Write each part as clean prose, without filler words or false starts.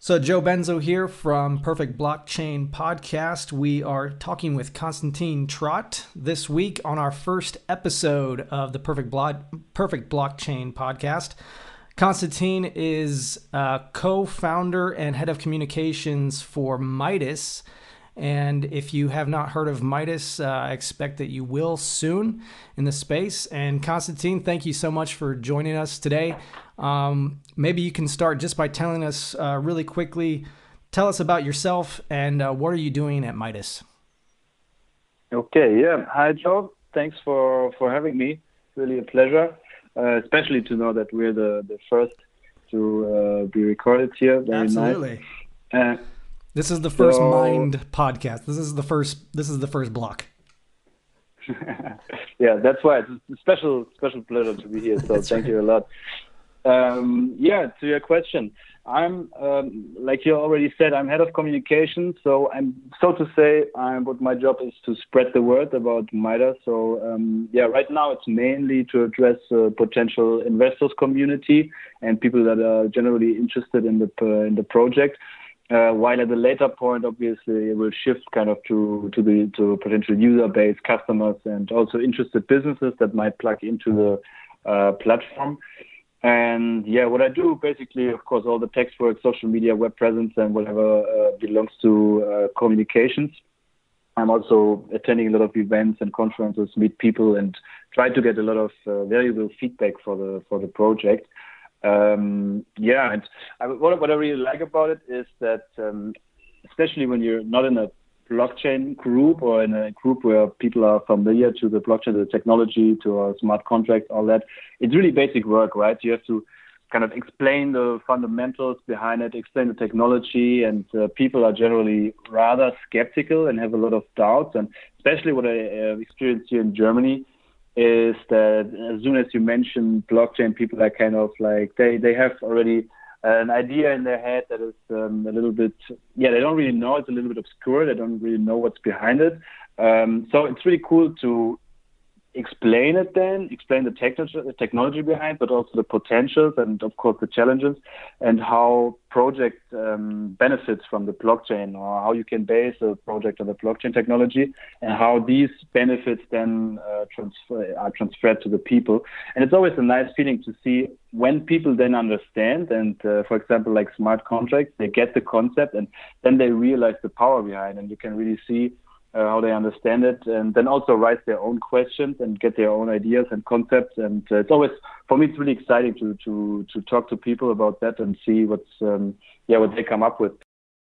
So, Joe Benzo here from Perfect Blockchain Podcast. We are talking with Konstantin Trott this week on our first episode of the Perfect Blockchain Podcast. Konstantin is co-founder and head of communications for Midas. And if you have not heard of Midas, I expect that you will soon in the space. And Konstantin, thank you so much for joining us today. Maybe you can start just by telling us really quickly, tell us about yourself and what are you doing at Midas? Okay, yeah. Hi, Joe. Thanks for having me. Really a pleasure, especially to know that we're the first to be recorded here. Very Absolutely. Nice. This is the first Mind podcast. This is the first block. Yeah, that's why it's a special pleasure to be here. So thank you a lot. To your question, I'm like you already said, I'm head of communications. So what my job is to spread the word about Midas. So right now it's mainly to address potential investors community and people that are generally interested in the project. While at a later point, obviously, it will shift kind of to potential user base, customers, and also interested businesses that might plug into the platform. And what I do basically, of course, all the text work, social media, web presence, and whatever belongs to communications. I'm also attending a lot of events and conferences, meet people, and try to get a lot of valuable feedback for the project. And what I really like about it is that, especially when you're not in a blockchain group or in a group where people are familiar to the blockchain, the technology, to our smart contracts, all that, it's really basic work, right? You have to kind of explain the fundamentals behind it, explain the technology, and people are generally rather skeptical and have a lot of doubts. And especially what I experienced here in Germany is that as soon as you mention blockchain, people are kind of like, they have already an idea in their head that is a little bit, they don't really know. It's a little bit obscure. They don't really know what's behind it. So it's really cool to explain the technology behind, but also the potentials and of course the challenges and how project benefits from the blockchain, or how you can base a project on the blockchain technology and how these benefits then are transferred to the people. And it's always a nice feeling to see when people then understand and for example, like smart contracts, they get the concept and then they realize the power behind, and you can really see how they understand it, and then also write their own questions and get their own ideas and concepts. And it's always, for me, it's really exciting to talk to people about that and see what they come up with.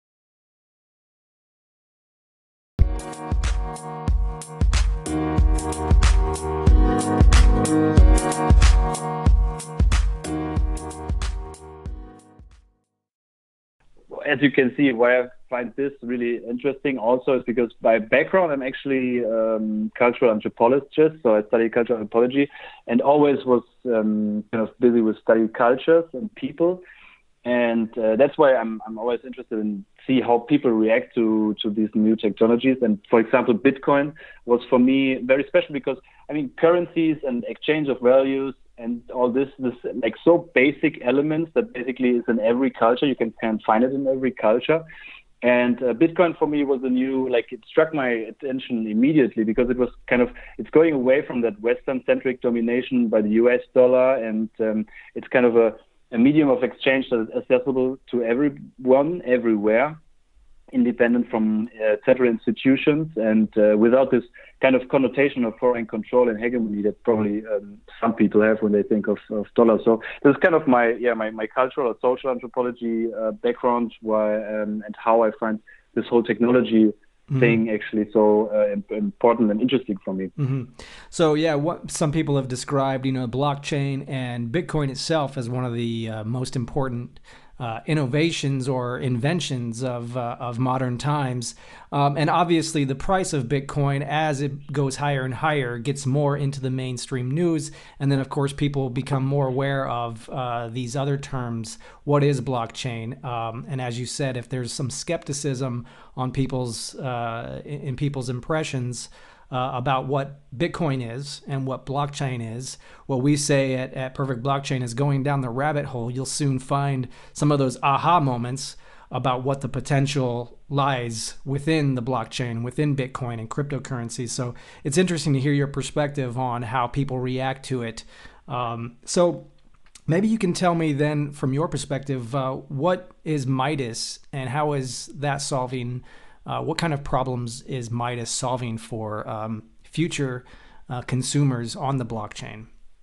As you can see, why I find this really interesting also is because by background, I'm actually cultural anthropologist. So I study cultural anthropology and always was kind of busy with studying cultures and people. And that's why I'm always interested in see how people react to these new technologies. And for example, Bitcoin was for me very special because, I mean, currencies and exchange of values and all this like so basic elements that basically is in every culture. You can find it in every culture. And Bitcoin for me was a new, like it struck my attention immediately because it was kind of, it's going away from that Western-centric domination by the US dollar. And it's kind of a medium of exchange that is accessible to everyone, everywhere, independent from central institutions, and without this kind of connotation of foreign control and hegemony that probably some people have when they think of dollars. So this is kind of my cultural or social anthropology background, and how I find this whole technology thing actually so important and interesting for me. Mm-hmm. So what some people have described, blockchain and Bitcoin itself as one of the most important innovations or inventions of modern times. And obviously the price of Bitcoin, as it goes higher and higher, gets more into the mainstream news. And then, of course, people become more aware of these other terms. What is blockchain? And as you said, if there's some skepticism on people's impressions about what Bitcoin is and what blockchain is, what we say at Perfect Blockchain is going down the rabbit hole. You'll soon find some of those aha moments about what the potential lies within the blockchain, within Bitcoin and cryptocurrencies. So it's interesting to hear your perspective on how people react to it. So maybe you can tell me then, from your perspective, what is Midas and how is that solving? What kind of problems is Midas solving for future consumers on the blockchain?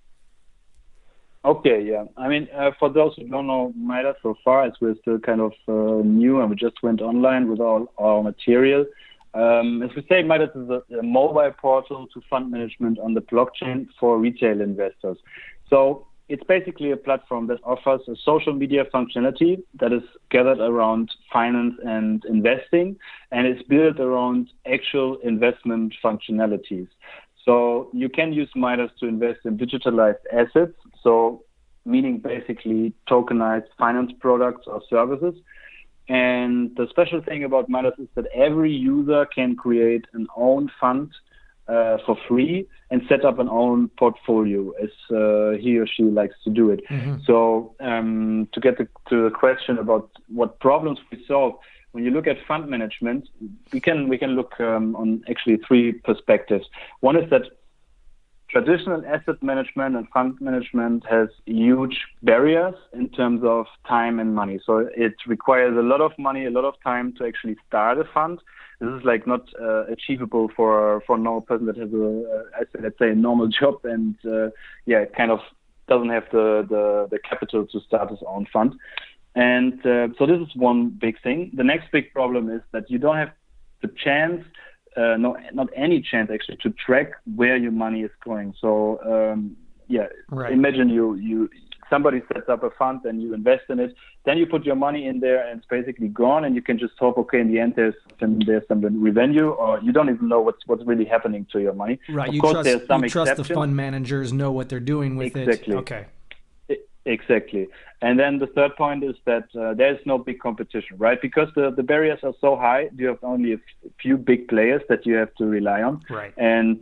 Okay, yeah. I mean, for those who don't know Midas so far, as we're still kind of new and we just went online with all our material. As we say, Midas is a mobile portal to fund management on the blockchain for retail investors. So it's basically a platform that offers a social media functionality that is gathered around finance and investing, and it's built around actual investment functionalities. So you can use Midas to invest in digitalized assets, so meaning basically tokenized finance products or services. And the special thing about Midas is that every user can create an own fund for free and set up an own portfolio as he or she likes to do it. Mm-hmm. So to get to the question about what problems we solve, when you look at fund management, we can look on actually three perspectives. One is that traditional asset management and fund management has huge barriers in terms of time and money. So it requires a lot of money, a lot of time to actually start a fund. This is like not achievable for a normal person that has let's say a normal job and it kind of doesn't have the capital to start his own fund. And so this is one big thing. The next big problem is that you don't have the chance, not any chance actually, to track where your money is going. So right. Imagine you somebody sets up a fund and you invest in it, then you put your money in there and it's basically gone, and you can just hope, okay, in the end there's some revenue, or you don't even know what's really happening to your money. Right. Of course, there's some exceptions. Trust the fund managers know what they're doing with exactly. it. Okay. Exactly. And then the third point is that there's no big competition, right? Because the barriers are so high, you have only a few big players that you have to rely on. Right. And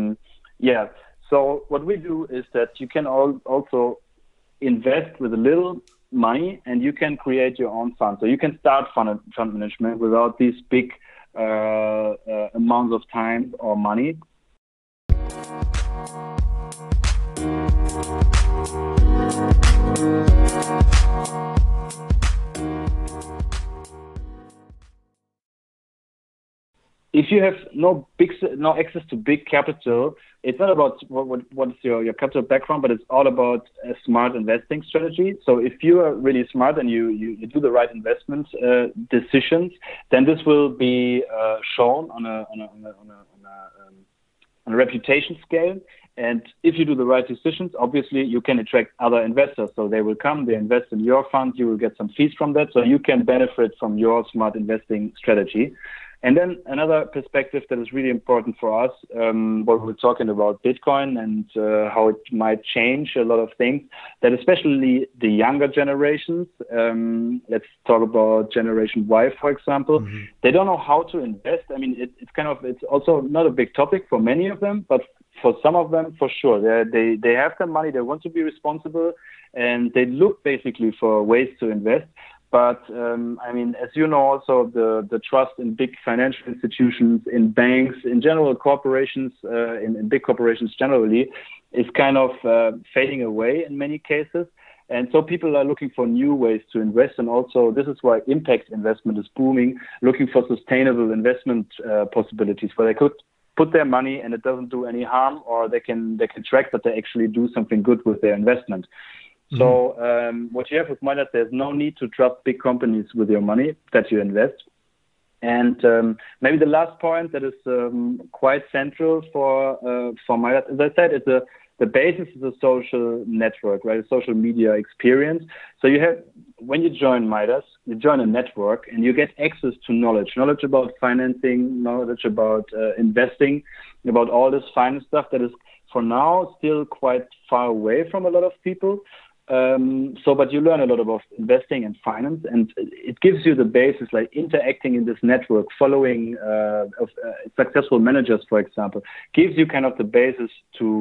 so what we do is that you can also invest with a little money and you can create your own fund. So you can start fund management without these big amounts of time or money. If you have no access to big capital, it's not about what's your capital background, but it's all about a smart investing strategy. So if you are really smart and you do the right investment decisions, then this will be shown on a reputation scale. And if you do the right decisions, obviously you can attract other investors. So they will come, they invest in your fund, you will get some fees from that. So you can benefit from your smart investing strategy. And then another perspective that is really important for us, when we're talking about Bitcoin and how it might change a lot of things, that especially the younger generations, let's talk about Generation Y, for example, mm-hmm. They don't know how to invest. I mean, it's also not a big topic for many of them, but for some of them, for sure. They have the money, they want to be responsible, and they look basically for ways to invest. But I mean, as you know, also the trust in big financial institutions, in banks, in general corporations, in big corporations generally, is kind of fading away in many cases. And so people are looking for new ways to invest. And also this is why impact investment is booming, looking for sustainable investment possibilities where they could put their money and it doesn't do any harm, or they can track that they actually do something good with their investment. So what you have with Midas, there's no need to trust big companies with your money that you invest. And maybe the last point that is quite central for Midas, as I said, the basis is a social network, right? A social media experience. So when you join Midas, you join a network and you get access to knowledge about financing, knowledge about investing, about all this finance stuff that is for now still quite far away from a lot of people. But you learn a lot about investing and finance, and it gives you the basis, like interacting in this network, following successful managers, for example, gives you kind of the basis to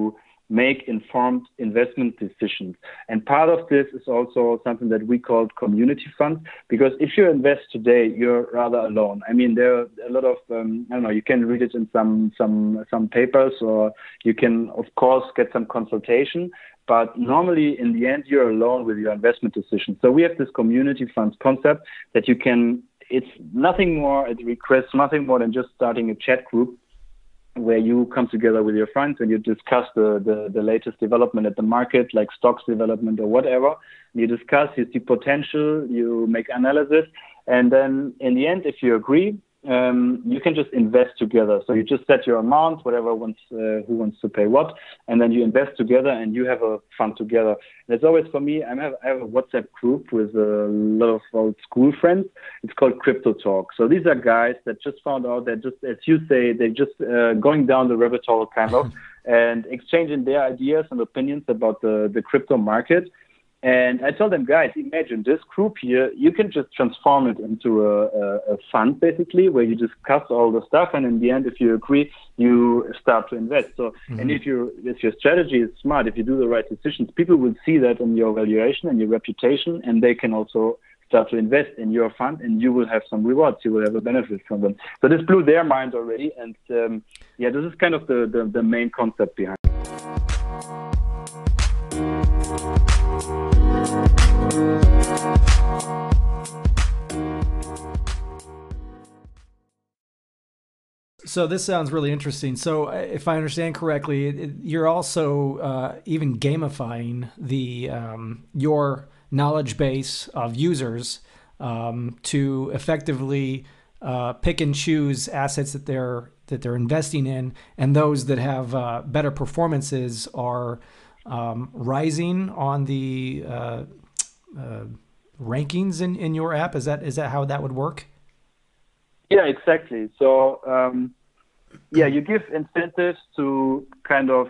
make informed investment decisions. And part of this is also something that we call community funds, because if you invest today, you're rather alone. I mean, there are a lot of, I don't know, you can read it in some papers, or you can, of course, get some consultation. But normally, in the end, you're alone with your investment decision. So we have this community funds concept that you can, it's nothing more, it requires nothing more than just starting a chat group where you come together with your friends and you discuss the latest development at the market, like stocks development or whatever. You discuss, you see potential, you make analysis, and then in the end, if you agree, you can just invest together. So you just set your amount, whatever wants, who wants to pay what, and then you invest together and you have a fund together. And it's always for me, I have a WhatsApp group with a lot of old school friends. It's called Crypto Talk. So these are guys that just found out that, just as you say, they're just going down the rabbit hole kind of and exchanging their ideas and opinions about the crypto market. And I told them, guys, imagine this group here, you can just transform it into a fund, basically, where you discuss all the stuff. And in the end, if you agree, you start to invest. So, and if your strategy is smart, if you do the right decisions, people will see that in your valuation and your reputation, and they can also start to invest in your fund, and you will have some rewards. You will have a benefit from them. So this blew their mind already. And this is kind of the main concept behind it. So this sounds really interesting. So if I understand correctly, you're also even gamifying the your knowledge base of users to effectively pick and choose assets that they're investing in, and those that have better performances are rising on the rankings in your app. Is that how that would work? Yeah, exactly. So, you give incentives to kind of,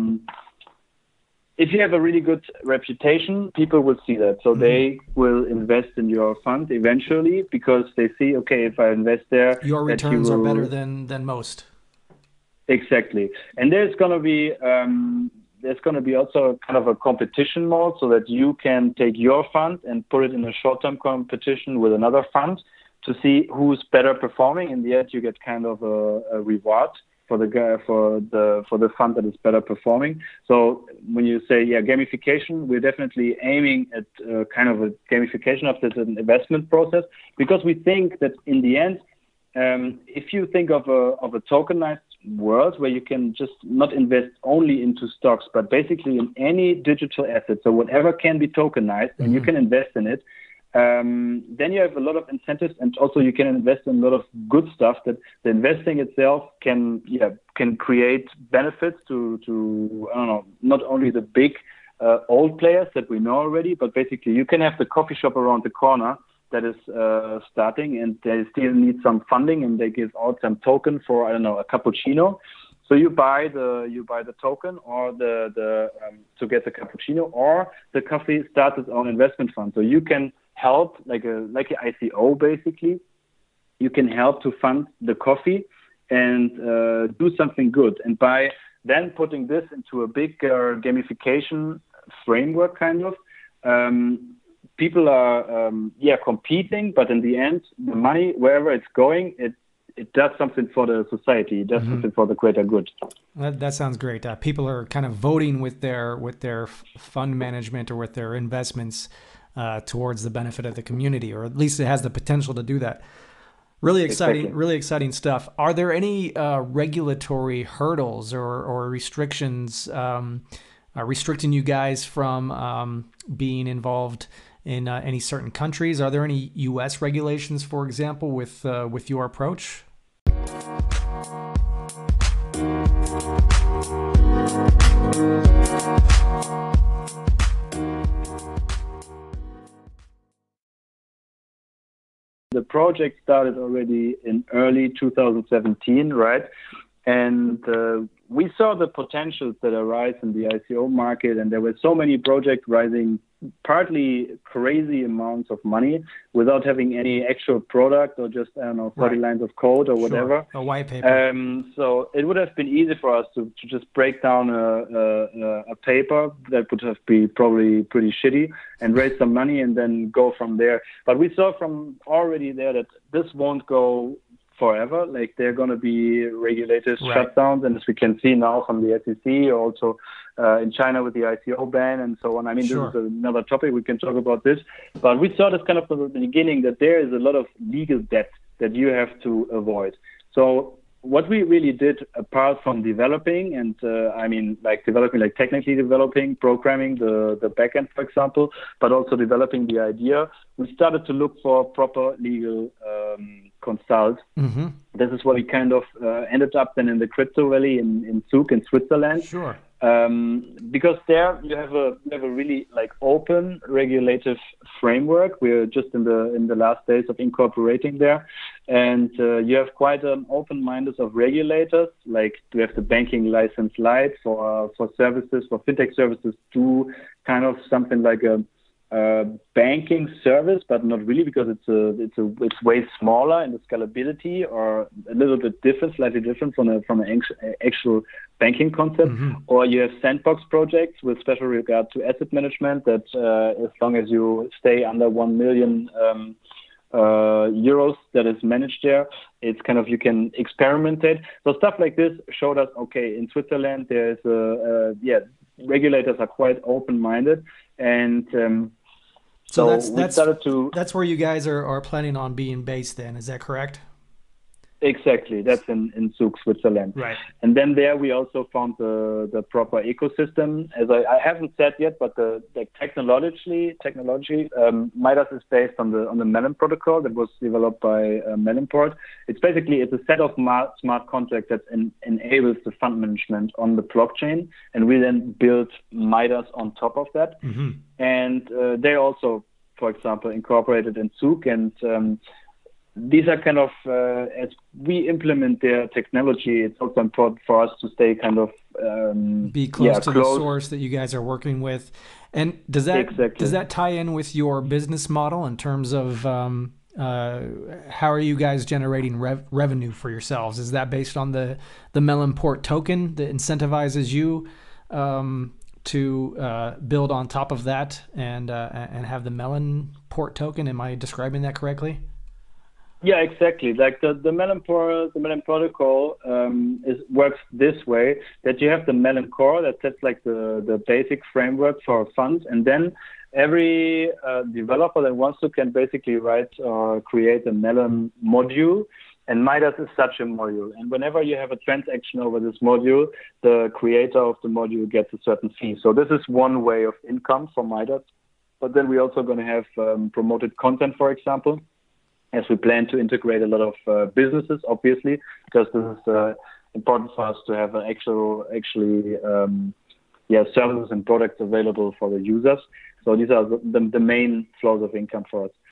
if you have a really good reputation, people will see that. So they will invest in your fund eventually because they see, okay, if I invest there, your returns are better than most. Exactly. And there's going to be also kind of a competition mode so that you can take your fund and put it in a short-term competition with another fund to see who's better performing. In the end, you get kind of a reward for the fund that is better performing. So when you say gamification, we're definitely aiming at kind of a gamification of this investment process, because we think that in the end, if you think of a tokenized world where you can just not invest only into stocks, but basically in any digital asset, so whatever can be tokenized, and you can invest in it, then you have a lot of incentives, and also you can invest in a lot of good stuff that the investing itself can create benefits to I don't know, not only the big old players that we know already, but basically you can have the coffee shop around the corner that is starting, and they still need some funding, and they give out some token for, I don't know, a cappuccino. So you buy the token or the to get the cappuccino, or the coffee starts its own investment fund. So you can help, like an ICO basically. You can help to fund the coffee and do something good. And by then putting this into a bigger gamification framework, kind of, people are competing, but in the end, the money, wherever it's going, it does something for the society. It does something for the greater good. That sounds great. People are kind of voting with their fund management or with their investments towards the benefit of the community, or at least it has the potential to do that. Really exciting, exactly. Really exciting stuff. Are there any regulatory hurdles or restrictions restricting you guys from being involved in any certain countries? Are there any U.S. regulations, for example, with your approach? The project started already in early 2017, right? And we saw the potentials that arise in the ICO market, and there were so many projects rising partly crazy amounts of money without having any actual product or just, I don't know, 30 lines of code or whatever. Sure. A white paper. So it would have been easy for us to just break down a paper that would have been probably pretty shitty and raise some money and then go from there. But we saw from already there that this won't go forever. Like, there are going to be regulated shutdowns, and as we can see now from the SEC, also in China with the ICO ban and so on. I mean, This is another topic. We can talk about this. But we saw this kind of from the beginning, that there is a lot of legal debt that you have to avoid. So what we really did, apart from developing, and technically developing, programming the backend, for example, but also developing the idea, we started to look for proper legal consult. Mm-hmm. This is where we kind of ended up then in the Crypto Valley in Zug in Switzerland. Sure. Because there you have a really open regulative framework. We're just in the last days of incorporating there, and you have quite an open minded of regulators. Like, we have the banking license light for services, for fintech services, do kind of something like a banking service, but not really, because it's way smaller in the scalability, or a little bit different, slightly different from an actual banking concept. Mm-hmm. Or you have sandbox projects with special regard to asset management that as long as you stay under 1 million euros that is managed there, it's kind of, you can experiment it. So stuff like this showed us, okay, in Switzerland there's regulators are quite open-minded, and so that's where you guys are planning on being based then, is that correct? Exactly. That's in Zug, Switzerland. Right. And then there we also found the proper ecosystem. As I haven't said yet, but the technology, Midas is based on the Melon protocol that was developed by Melonport. It's a set of smart contracts that enables the fund management on the blockchain, and we then build Midas on top of that. Mm-hmm. And they also, for example, incorporated in Zug, and these are kind of, as we implement their technology, it's also important for us to stay kind of be close to the source that you guys are working with. And does that tie in with your business model in terms of how are you guys generating revenue for yourselves? Is that based on the Melonport token that incentivizes you to build on top of that and have the Melonport token? Am I describing that correctly? Yeah, exactly. Like the Melon protocol works this way, that you have the Melon core that sets like the basic framework for funds, and then every developer that wants to can basically write or create a Melon module, and Midas is such a module. And whenever you have a transaction over this module, the creator of the module gets a certain fee. So this is one way of income for Midas. But then we're also going to have promoted content, for example, as we plan to integrate a lot of businesses, obviously, because this is important for us to have an actually services and products available for the users. So these are the main flows of income for us.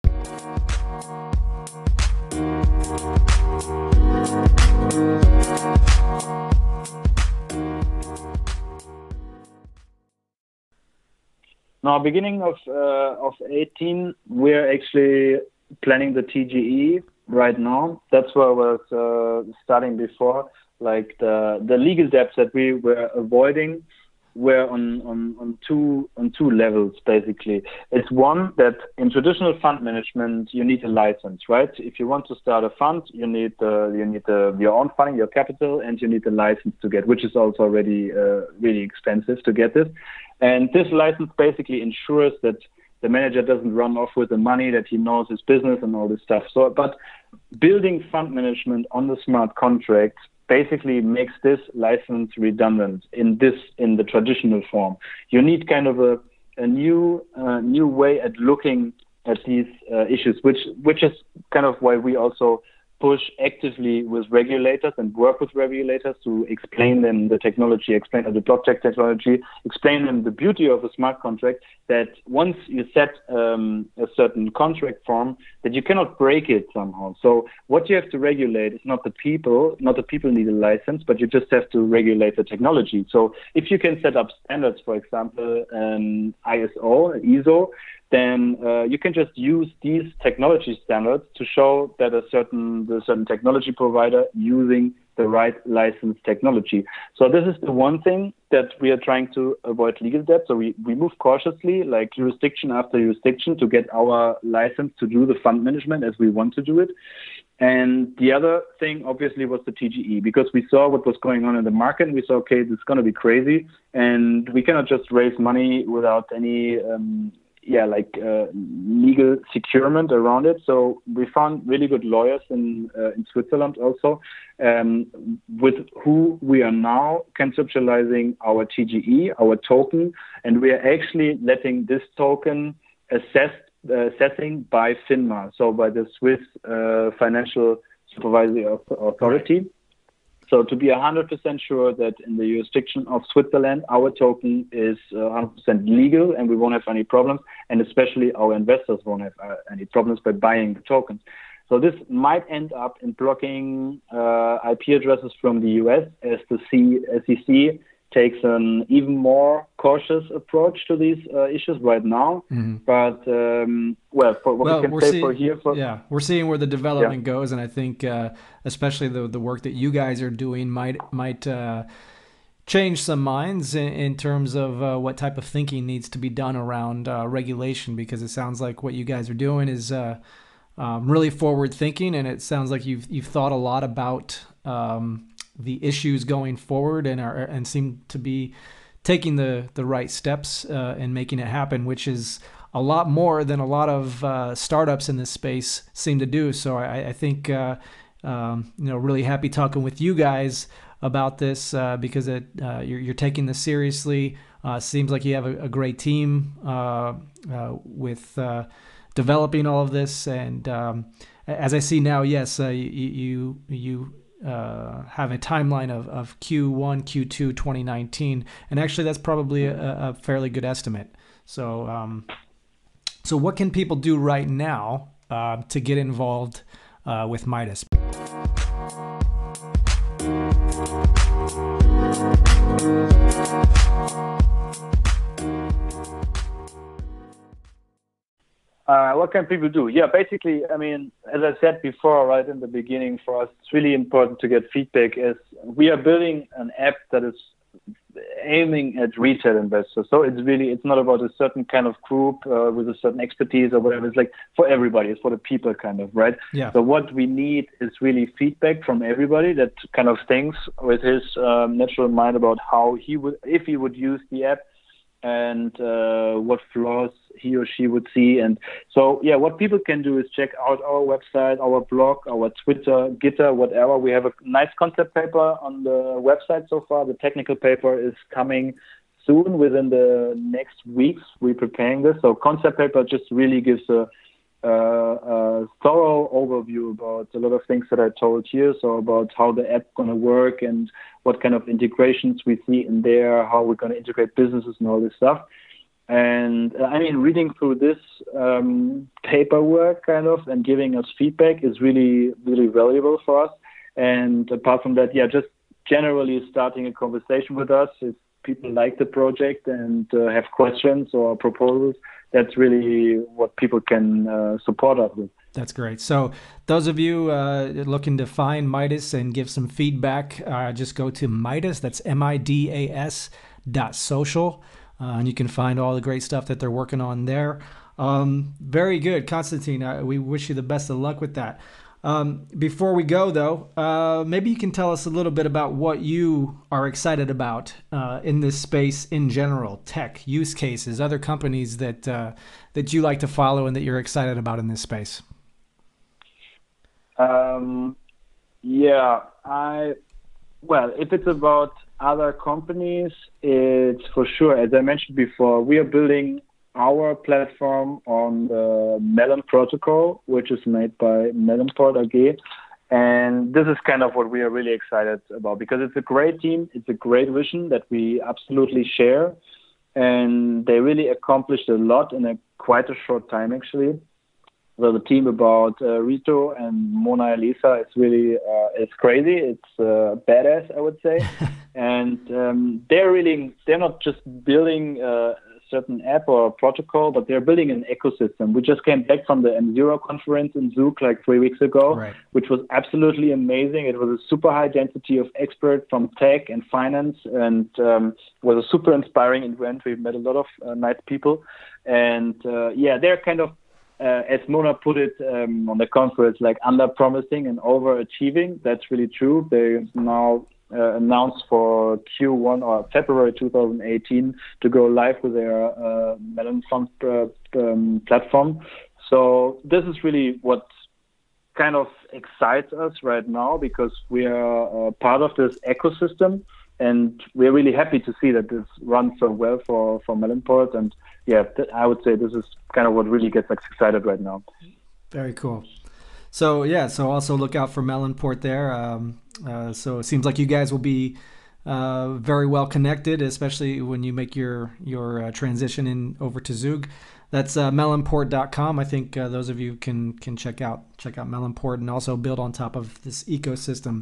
Now, beginning of 18, we're actually planning the TGE right now. That's where I was starting before. Like the legal debts that we were avoiding were on two levels, basically. It's one that in traditional fund management you need a license, right? If you want to start a fund, you need your own funding, your capital, and you need a license to get, which is also already really expensive to get this. And this license basically ensures that the manager doesn't run off with the money, that he knows his business and all this stuff. So, but building fund management on the smart contract basically makes this license redundant in the traditional form. You need kind of a new way at looking at these issues, which is kind of why we also push actively with regulators and work with regulators to explain them the technology, explain the blockchain technology, explain them the beauty of a smart contract, that once you set a certain contract form, that you cannot break it somehow. So what you have to regulate is not the people need a license, but you just have to regulate the technology. So if you can set up standards, for example, ISO, ISO, then you can just use these technology standards to show that the certain technology provider using the right licensed technology. So this is the one thing that we are trying to avoid legal debt. So we move cautiously, like jurisdiction after jurisdiction, to get our license to do the fund management as we want to do it. And the other thing, obviously, was the TGE, because we saw what was going on in the market. And we saw, okay, this is going to be crazy, and we cannot just raise money without any legal securement around it. So we found really good lawyers in Switzerland also, with who we are now conceptualizing our TGE, our token, and we are actually letting this token assessing by FINMA, so by the Swiss Financial Supervisory Authority. So to be 100% sure that in the jurisdiction of Switzerland, our token is 100% legal and we won't have any problems, and especially our investors won't have any problems by buying the tokens. So this might end up in blocking IP addresses from the US, as the SEC takes an even more cautious approach to these issues right now. Mm-hmm. But we're seeing where the development goes, and I think especially the work that you guys are doing might change some minds in terms of what type of thinking needs to be done around regulation, because it sounds like what you guys are doing is really forward thinking, and it sounds like you've thought a lot about the issues going forward and seem to be taking the right steps and making it happen, which is a lot more than a lot of startups in this space seem to do. So I think really happy talking with you guys about this because you're taking this seriously. Seems like you have a great team with developing all of this, and as I see now, yes, you have a timeline of Q1, Q2, 2019, and actually that's probably a fairly good estimate. So, so what can people do right now to get involved with Midas? What can people do? Yeah, basically, I mean, as I said before, right in the beginning, for us, it's really important to get feedback, as we are building an app that is aiming at retail investors. So it's not about a certain kind of group with a certain expertise or whatever. It's like for everybody. It's for the people, kind of, right? Yeah. So what we need is really feedback from everybody that kind of thinks with his natural mind about how if he would use the app, and what flaws he or she would see. And so, yeah, what people can do is check out our website, our blog, our Twitter, Gitter, whatever. We have a nice concept paper on the website so far. The technical paper is coming soon, within the next weeks. We're preparing this. So concept paper just really gives a thorough overview about a lot of things that I told here. So about how the app going to work and what kind of integrations we see in there, how we're going to integrate businesses and all this stuff. And I mean, reading through this paperwork kind of and giving us feedback is really, really valuable for us. And apart from that, yeah, just generally starting a conversation with us. If people like the project and have questions or proposals, that's really what people can support us with. That's great. So those of you looking to find Midas and give some feedback, just go to Midas, that's MIDAS.social, and you can find all the great stuff that they're working on there. Very good, Konstantin. We wish you the best of luck with that. Before we go, though, maybe you can tell us a little bit about what you are excited about in this space in general, tech, use cases, other companies that you like to follow and that you're excited about in this space. If it's about other companies, it's for sure, as I mentioned before, we are building our platform on the Melon protocol, which is made by Melonport AG. And this is kind of what we are really excited about, because it's a great team. It's a great vision that we absolutely share. And they really accomplished a lot in quite a short time, actually. So the team about Rito and Mona Elisa, it's really, it's crazy. It's badass, I would say. And they're not just building a certain app or a protocol, but they're building an ecosystem. We just came back from the M0 conference in Zug like 3 weeks ago, right, which was absolutely amazing. It was a super high density of experts from tech and finance, and was a super inspiring event. We met a lot of nice people. And they're kind of, as Mona put it on the conference, like under-promising and overachieving. That's really true. They now announced for Q1 or February 2018 to go live with their Melon Fund platform. So this is really what kind of excites us right now, because we are part of this ecosystem, and we're really happy to see that this runs so well for Melonport. And I would say this is kind of what really gets us excited right now. Very cool. So also look out for Melonport there. So it seems like you guys will be very well connected, especially when you make your transition over to Zug. That's melonport.com. I think those of you can check out Melonport and also build on top of this ecosystem.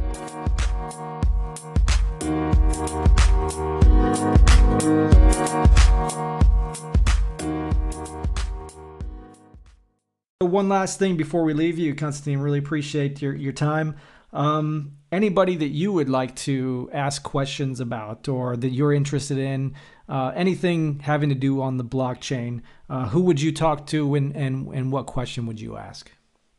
One last thing before we leave you, Konstantin, really appreciate your time. Anybody that you would like to ask questions about, or that you're interested in, anything having to do on the blockchain, who would you talk to, and what question would you ask?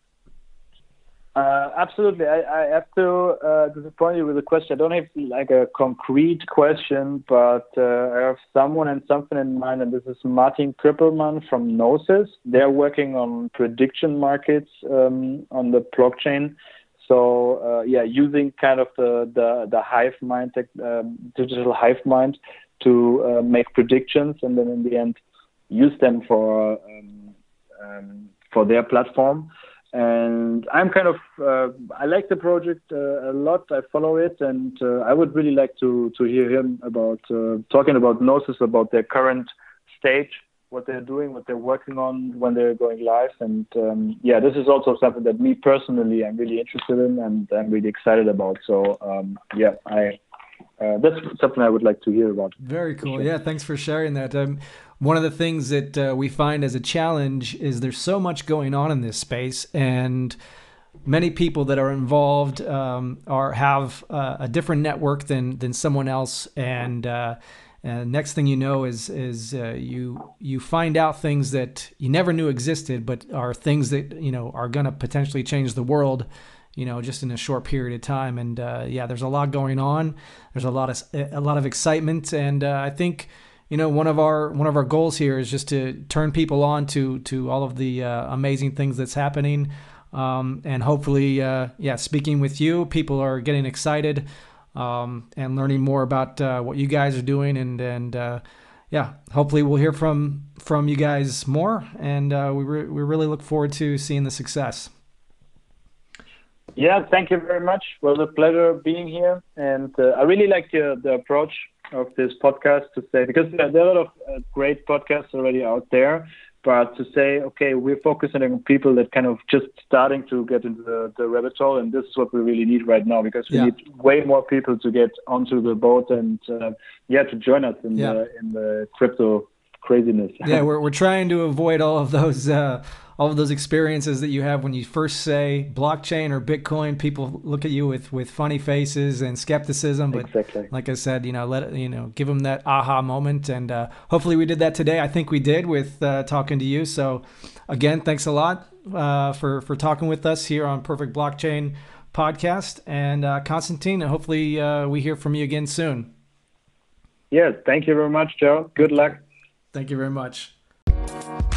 Absolutely. I have to disappoint you with a question. I don't have like a concrete question, but I have someone and something in mind, and this is Martin Krippelmann from Gnosis. They're working on prediction markets on the blockchain. So using kind of the hive mind, digital hive mind, to make predictions, and then in the end use them for their platform. And I'm kind of I like the project a lot. I follow it, and I would really like to hear him about talking about Gnosis, about their current stage, what they're doing, what they're working on, when they're going live. And this is also something that me personally I'm really interested in, and I'm really excited about. So that's something I would like to hear about. Very cool. Sure. Yeah, thanks for sharing that. One of the things that we find as a challenge is there's so much going on in this space, and many people that are involved have a different network than someone else, and next thing you know is you find out things that you never knew existed, but are things that are going to potentially change the world, just in a short period of time. And there's a lot going on. There's a lot of excitement, and I think one of our goals here is just to turn people on to all of the amazing things that's happening, and hopefully speaking with you, people are getting excited and learning more about what you guys are doing, and hopefully we'll hear from you guys more, and we really look forward to seeing the success. Yeah, thank you very much. It was a pleasure being here, and I really like the approach of this podcast, to say, because there are a lot of great podcasts already out there, but to say, okay, we're focusing on people that kind of just starting to get into the rabbit hole, and this is what we really need right now, because we need way more people to get onto the boat and to join us in the crypto craziness. Yeah, we're trying to avoid all of those experiences that you have when you first say blockchain or Bitcoin. People look at you with funny faces and skepticism, but exactly. Like I said, give them that aha moment, and hopefully we did that today. I think we did with talking to you. So again, thanks a lot for talking with us here on Perfect Blockchain Podcast, and Konstantin, hopefully we hear from you again soon. Yeah, thank you very much, Joe. Good luck. Thank you very much.